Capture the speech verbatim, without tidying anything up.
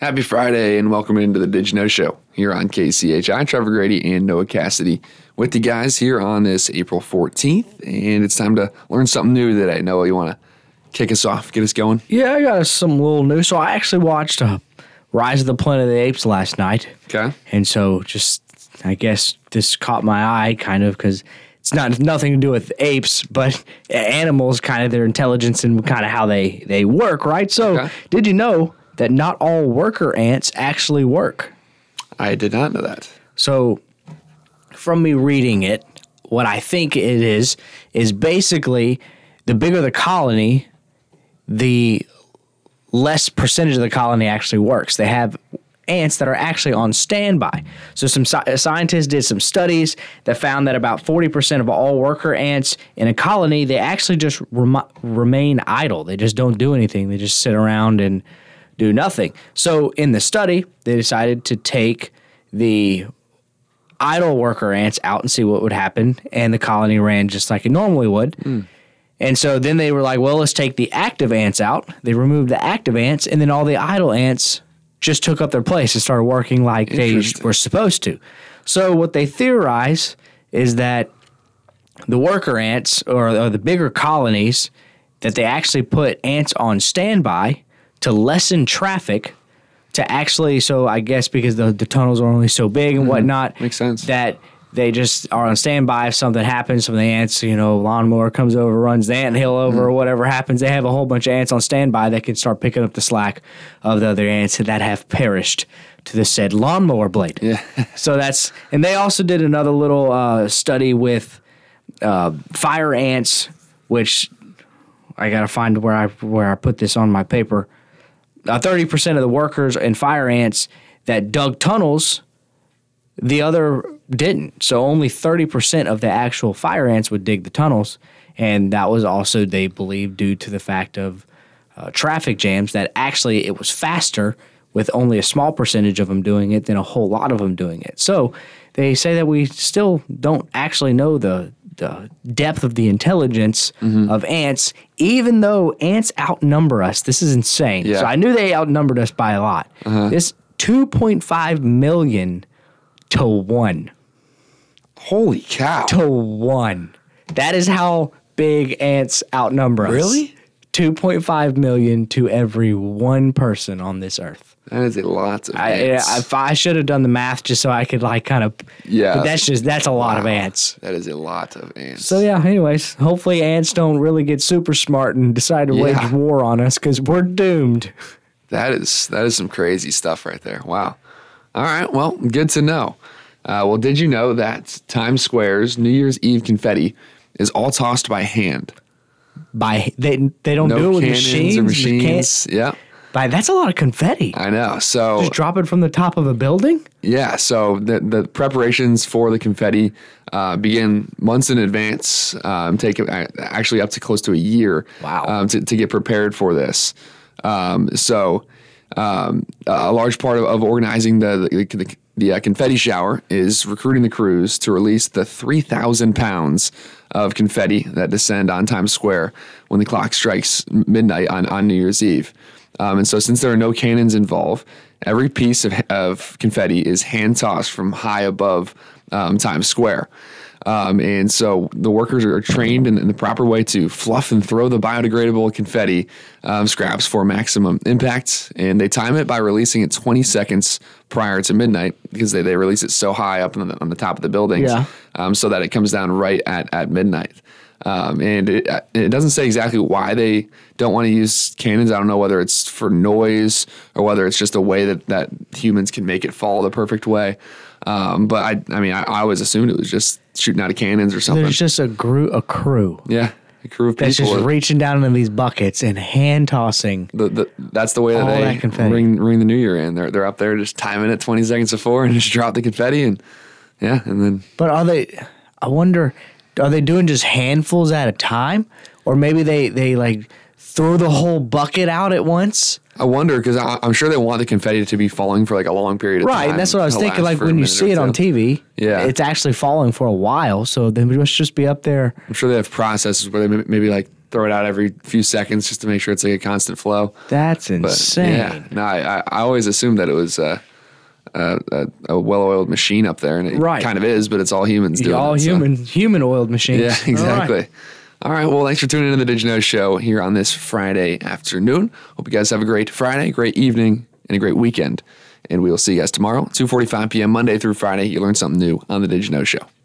Happy Friday and welcome into the Did You Know Show here on K C H I. Trevor Grady and Noah Cassidy with you guys here on this April fourteenth. And it's time to learn something new today. Noah, you want to kick us off, get us going? Yeah, I got some little news. So I actually watched uh, Rise of the Planet of the Apes last night. Okay. And so just, I guess this caught my eye kind of because it's not nothing to do with apes, but animals, kind of their intelligence and kind of how they, they work, right? So Okay. Did you know that not all worker ants actually work? I did not know that. So from me reading it, what I think it is, is basically the bigger the colony, the less percentage of the colony actually works. They have ants that are actually on standby. So some sci- scientists did some studies that found that about forty percent of all worker ants in a colony, they actually just rem- remain idle. They just don't do anything. They just sit around and do nothing. So in the study, they decided to take the idle worker ants out and see what would happen, and the colony ran just like it normally would. Mm. And so then they were like, well, let's take the active ants out. They removed the active ants, and then all the idle ants just took up their place and started working like they were supposed to. So what they theorize is that the worker ants, or, or the bigger colonies, that they actually put ants on standby to lessen traffic, to actually, so I guess because the, the tunnels are only so big and mm-hmm. whatnot. Makes sense. That they just are on standby if something happens. Some of the ants, you know, lawnmower comes over, runs the anthill over, mm-hmm. or whatever happens. They have a whole bunch of ants on standby that can start picking up the slack of the other ants that have perished to the said lawnmower blade. Yeah. So that's, and they also did another little uh, study with uh, fire ants, which I got to find where I where I put this on my paper. Uh, thirty percent of the workers and fire ants that dug tunnels, the other didn't. So only thirty percent of the actual fire ants would dig the tunnels. And that was also, they believe, due to the fact of uh, traffic jams, that actually it was faster with only a small percentage of them doing it than a whole lot of them doing it. So they say that we still don't actually know the the depth of the intelligence mm-hmm. of ants, even though ants outnumber us. This is insane. Yeah. So I knew they outnumbered us by a lot. Uh-huh. This two point five million to one. Holy cow. To one. That is how big ants outnumber us. Really? two point five million to every one person on this earth. That is a lot of I, ants. If I should have done the math just so I could like kind of, yeah. But that's just that's a lot wow. of ants. That is a lot of ants. So yeah. Anyways, hopefully ants don't really get super smart and decide to yeah. wage war on us because we're doomed. That is that is some crazy stuff right there. Wow. All right. Well, good to know. Uh, well, did you know that Times Square's New Year's Eve confetti is all tossed by hand? By they they don't no do it with cannons machines. Or machines. Yeah. By that's a lot of confetti. I know. So just drop it from the top of a building. Yeah. So the the preparations for the confetti uh, begin months in advance. Um, take actually up to close to a year. Wow. Um, to to get prepared for this. Um, so um, a large part of, of organizing the the, the The uh, confetti shower is recruiting the crews to release the three thousand pounds of confetti that descend on Times Square when the clock strikes midnight on, on New Year's Eve. Um, and so since there are no cannons involved, every piece of, of confetti is hand-tossed from high above um, Times Square. Um, and so the workers are trained in, in the proper way to fluff and throw the biodegradable confetti um, scraps for maximum impact. And they time it by releasing it twenty seconds prior to midnight because they, they release it so high up on the, on the top of the buildings yeah. um, so that it comes down right at, at midnight. Um, and it, it doesn't say exactly why they don't want to use cannons. I don't know whether it's for noise or whether it's just a way that, that humans can make it fall the perfect way. Um, but I, I mean, I, I always assumed it was just shooting out of cannons or something. There's just a, gru- a crew. Yeah, a crew of people. That's just reaching down into these buckets and hand tossing. The, the, that's the way that all they that ring, ring the new year in. They're they're up there just timing it twenty seconds before and just drop the confetti and yeah, and then. But are they? I wonder, are they doing just handfuls at a time, or maybe they they like throw the whole bucket out at once? I wonder because I'm sure they want the confetti to be falling for like a long period of right, time. Right, and that's what I was thinking. Like when you see it on T V, yeah. it's actually falling for a while. So they must just be up there. I'm sure they have processes where they maybe like throw it out every few seconds just to make sure it's like a constant flow. That's insane. Yeah, no, I, I, I always assumed that it was uh, a, a, a well-oiled machine up there, and it Right. kind of is, but it's all humans doing all it. so- human, human oiled machines. Yeah, All exactly. right. All right. Well, thanks for tuning into the Did You Know Show here on this Friday afternoon. Hope you guys have a great Friday, great evening, and a great weekend. And we will see you guys tomorrow, two forty-five p.m. Monday through Friday. You learn something new on the Did You Know Show.